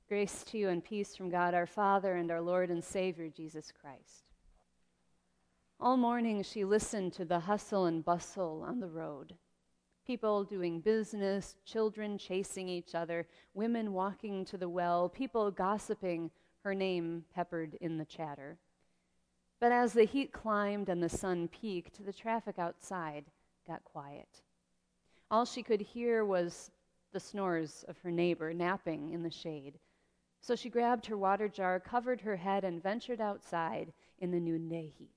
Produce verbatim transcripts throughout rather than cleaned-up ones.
Grace to you and peace from God our Father and our Lord and Savior, Jesus Christ. All morning she listened to the hustle and bustle on the road. People doing business, children chasing each other, women walking to the well, people gossiping, her name peppered in the chatter. But as the heat climbed and the sun peaked, the traffic outside got quiet. All she could hear was the snores of her neighbor napping in the shade. So she grabbed her water jar, covered her head, and ventured outside in the noonday heat.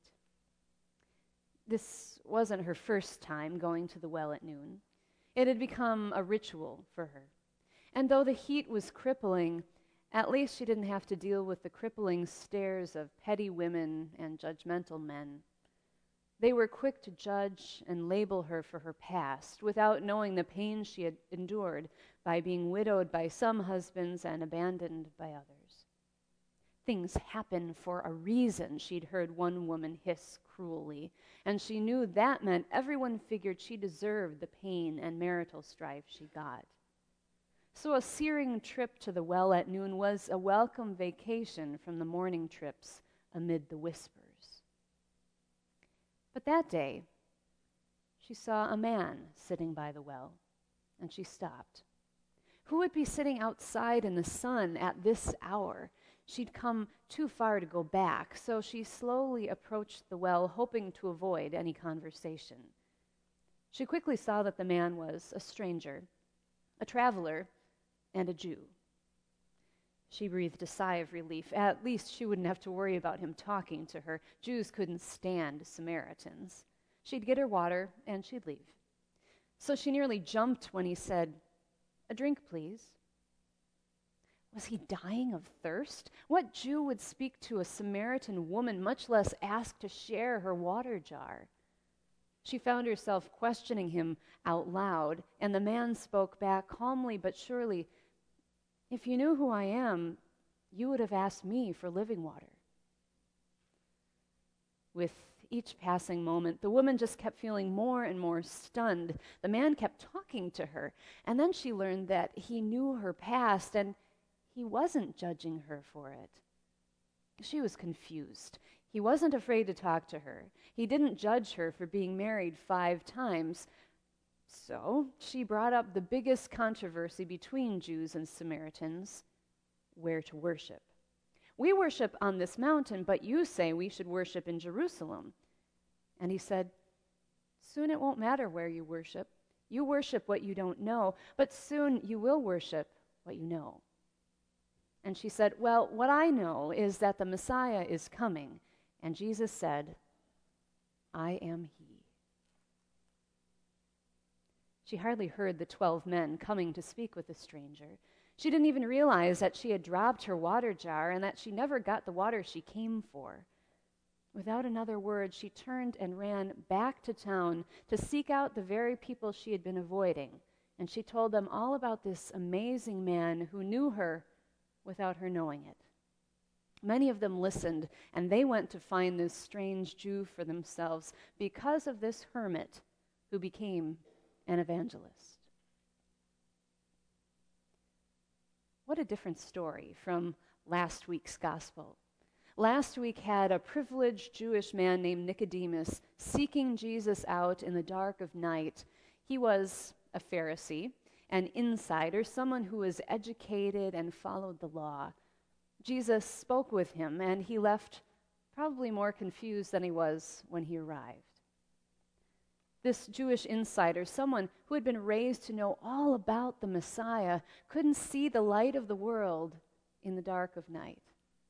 This wasn't her first time going to the well at noon. It had become a ritual for her. And though the heat was crippling, at least she didn't have to deal with the crippling stares of petty women and judgmental men. They were quick to judge and label her for her past without knowing the pain she had endured by being widowed by some husbands and abandoned by others. Things happen for a reason, she'd heard one woman hiss cruelly, and she knew that meant everyone figured she deserved the pain and marital strife she got. So a searing trip to the well at noon was a welcome vacation from the morning trips amid the whispers. But that day, she saw a man sitting by the well, and she stopped. Who would be sitting outside in the sun at this hour? She'd come too far to go back, so she slowly approached the well, hoping to avoid any conversation. She quickly saw that the man was a stranger, a traveler, and a Jew. She breathed a sigh of relief. At least she wouldn't have to worry about him talking to her. Jews couldn't stand Samaritans. She'd get her water, and she'd leave. So she nearly jumped when he said, "A drink, please." Was he dying of thirst? What Jew would speak to a Samaritan woman, much less ask to share her water jar? She found herself questioning him out loud, and the man spoke back calmly but surely, "If you knew who I am, you would have asked me for living water." With each passing moment, the woman just kept feeling more and more stunned. The man kept talking to her, and then she learned that he knew her past, and he wasn't judging her for it. She was confused. He wasn't afraid to talk to her. He didn't judge her for being married five times. So she brought up the biggest controversy between Jews and Samaritans: where to worship. "We worship on this mountain, but you say we should worship in Jerusalem." And he said, "Soon it won't matter where you worship. You worship what you don't know, but soon you will worship what you know." And she said, "Well, what I know is that the Messiah is coming." And Jesus said, "I am he." She hardly heard the twelve men coming to speak with the stranger. She didn't even realize that she had dropped her water jar and that she never got the water she came for. Without another word, she turned and ran back to town to seek out the very people she had been avoiding, and she told them all about this amazing man who knew her without her knowing it. Many of them listened, and they went to find this strange Jew for themselves because of this hermit who became an evangelist. What a different story from last week's gospel. Last week had a privileged Jewish man named Nicodemus seeking Jesus out in the dark of night. He was a Pharisee, an insider, someone who was educated and followed the law. Jesus spoke with him, and he left probably more confused than he was when he arrived. This Jewish insider, someone who had been raised to know all about the Messiah, couldn't see the light of the world in the dark of night.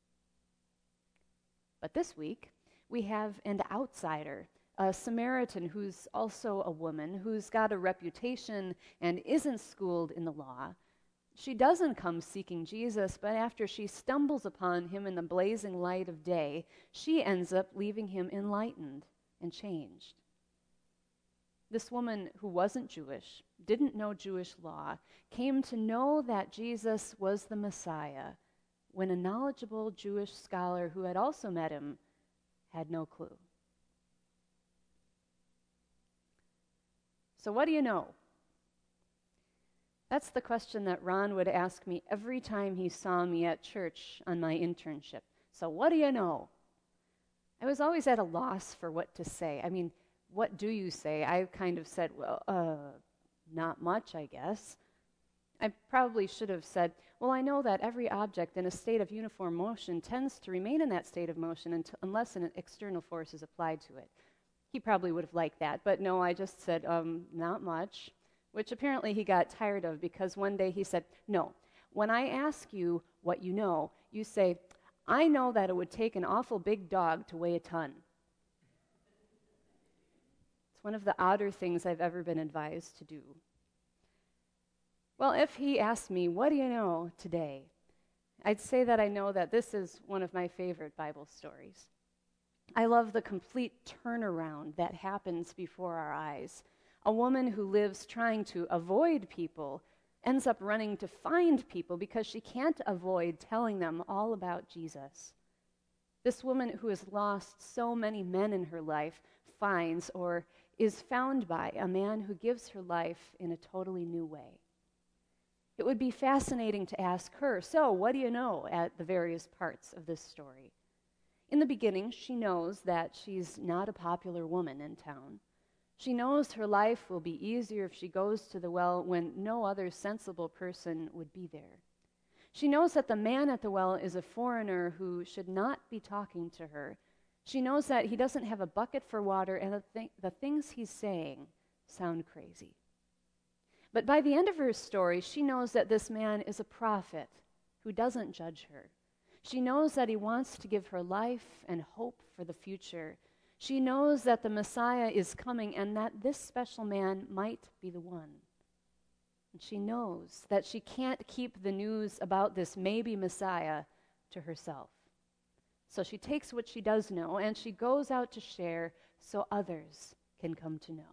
But this week, we have an outsider, a Samaritan who's also a woman, who's got a reputation and isn't schooled in the law. She doesn't come seeking Jesus, but after she stumbles upon him in the blazing light of day, she ends up leaving him enlightened and changed. This woman who wasn't Jewish, didn't know Jewish law, came to know that Jesus was the Messiah when a knowledgeable Jewish scholar who had also met him had no clue. So what do you know? That's the question that Ron would ask me every time he saw me at church on my internship. So what do you know? I was always at a loss for what to say. I mean, what do you say? I kind of said, well, uh, not much, I guess. I probably should have said, well, I know that every object in a state of uniform motion tends to remain in that state of motion until, unless an external force is applied to it. He probably would have liked that, but no, I just said, um, not much, which apparently he got tired of because one day he said, no, when I ask you what you know, you say, I know that it would take an awful big dog to weigh a ton. It's one of the odder things I've ever been advised to do. Well, if he asked me, what do you know today? I'd say that I know that this is one of my favorite Bible stories. I love the complete turnaround that happens before our eyes. A woman who lives trying to avoid people ends up running to find people because she can't avoid telling them all about Jesus. This woman who has lost so many men in her life finds or is found by a man who gives her life in a totally new way. It would be fascinating to ask her, so what do you know at the various parts of this story? In the beginning, she knows that she's not a popular woman in town. She knows her life will be easier if she goes to the well when no other sensible person would be there. She knows that the man at the well is a foreigner who should not be talking to her. She knows that he doesn't have a bucket for water, and the, th- the things he's saying sound crazy. But by the end of her story, she knows that this man is a prophet who doesn't judge her. She knows that he wants to give her life and hope for the future. She knows that the Messiah is coming and that this special man might be the one. And she knows that she can't keep the news about this maybe Messiah to herself. So she takes what she does know and she goes out to share so others can come to know.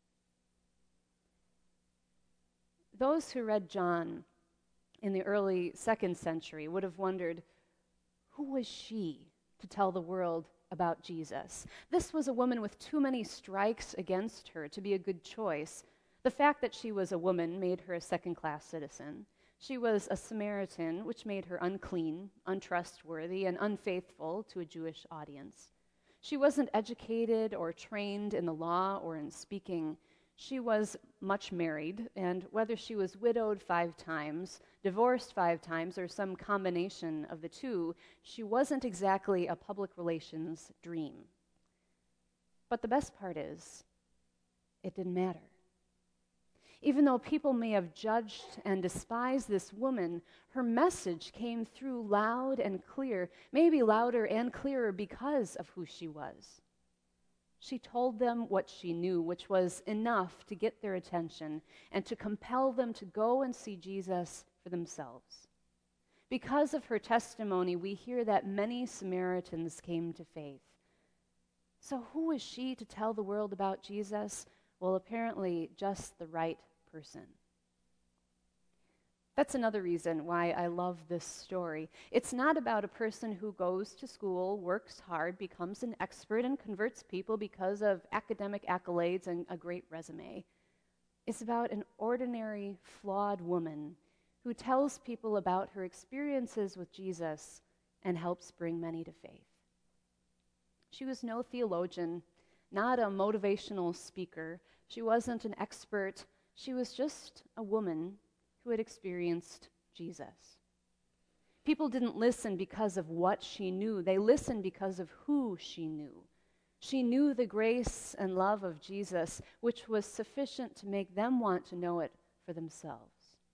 Those who read John in the early second century would have wondered, who was she to tell the world about Jesus? This was a woman with too many strikes against her to be a good choice. The fact that she was a woman made her a second-class citizen. She was a Samaritan, which made her unclean, untrustworthy, and unfaithful to a Jewish audience. She wasn't educated or trained in the law or in speaking. She was much married, and whether she was widowed five times, divorced five times, or some combination of the two, she wasn't exactly a public relations dream. But the best part is, it didn't matter. Even though people may have judged and despised this woman, her message came through loud and clear, maybe louder and clearer because of who she was. She told them what she knew, which was enough to get their attention and to compel them to go and see Jesus for themselves. Because of her testimony, we hear that many Samaritans came to faith. So who is she to tell the world about Jesus? Well, apparently just the right person. That's another reason why I love this story. It's not about a person who goes to school, works hard, becomes an expert, and converts people because of academic accolades and a great resume. It's about an ordinary, flawed woman who tells people about her experiences with Jesus and helps bring many to faith. She was no theologian, not a motivational speaker. She wasn't an expert. She was just a woman who had experienced Jesus. People didn't listen because of what she knew. They listened because of who she knew. She knew the grace and love of Jesus, which was sufficient to make them want to know it for themselves.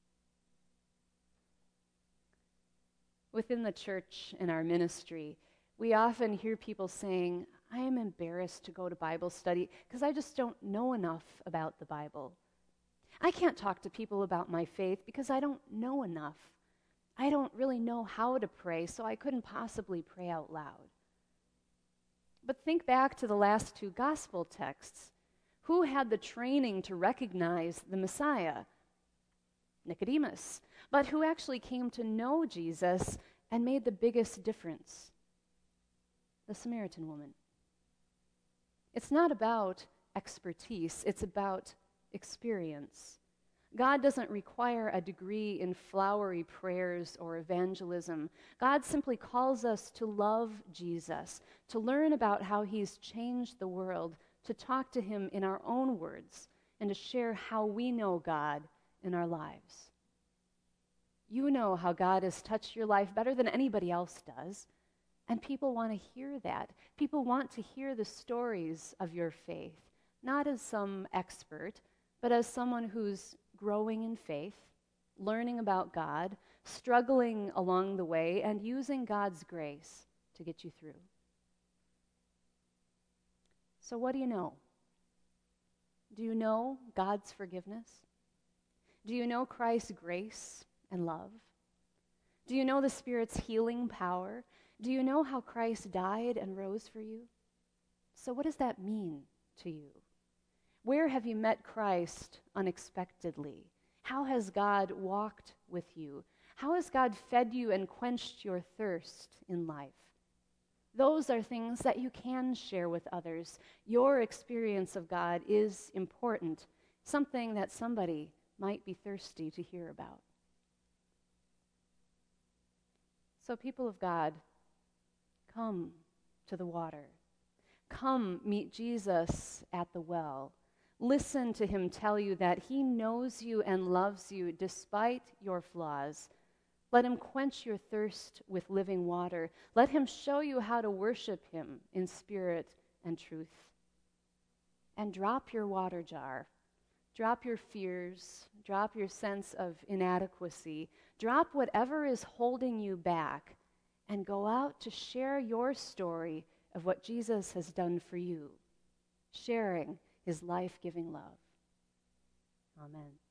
Within the church and our ministry, we often hear people saying, I am embarrassed to go to Bible study because I just don't know enough about the Bible. I can't talk to people about my faith because I don't know enough. I don't really know how to pray, so I couldn't possibly pray out loud. But think back to the last two gospel texts. Who had the training to recognize the Messiah? Nicodemus. But who actually came to know Jesus and made the biggest difference? The Samaritan woman. It's not about expertise, it's about experience. God doesn't require a degree in flowery prayers or evangelism. God simply calls us to love Jesus, to learn about how he's changed the world, to talk to him in our own words, and to share how we know God in our lives. You know how God has touched your life better than anybody else does, and people want to hear that. People want to hear the stories of your faith, not as some expert, but as someone who's growing in faith, learning about God, struggling along the way, and using God's grace to get you through. So what do you know? Do you know God's forgiveness? Do you know Christ's grace and love? Do you know the Spirit's healing power? Do you know how Christ died and rose for you? So what does that mean to you? Where have you met Christ unexpectedly? How has God walked with you? How has God fed you and quenched your thirst in life? Those are things that you can share with others. Your experience of God is important, something that somebody might be thirsty to hear about. So, people of God, come to the water. Come meet Jesus at the well. Listen to him tell you that he knows you and loves you despite your flaws. Let him quench your thirst with living water. Let him show you how to worship him in spirit and truth. And drop your water jar. Drop your fears. Drop your sense of inadequacy. Drop whatever is holding you back and go out to share your story of what Jesus has done for you, sharing his life-giving love. Amen.